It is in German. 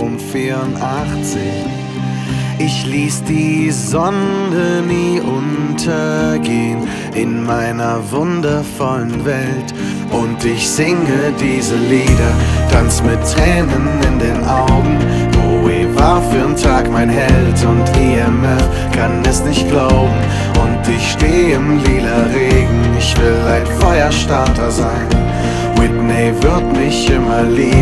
um 84. Ich ließ die Sonne nie untergehen in meiner wundervollen Welt. Und ich singe diese Lieder, tanz mit Tränen in den Augen. Bowie war für'n Tag mein Held und IMF kann es nicht glauben. Und ich steh im lila Regen, ich will ein Feuerstarter sein. Whitney wird mich immer lieben.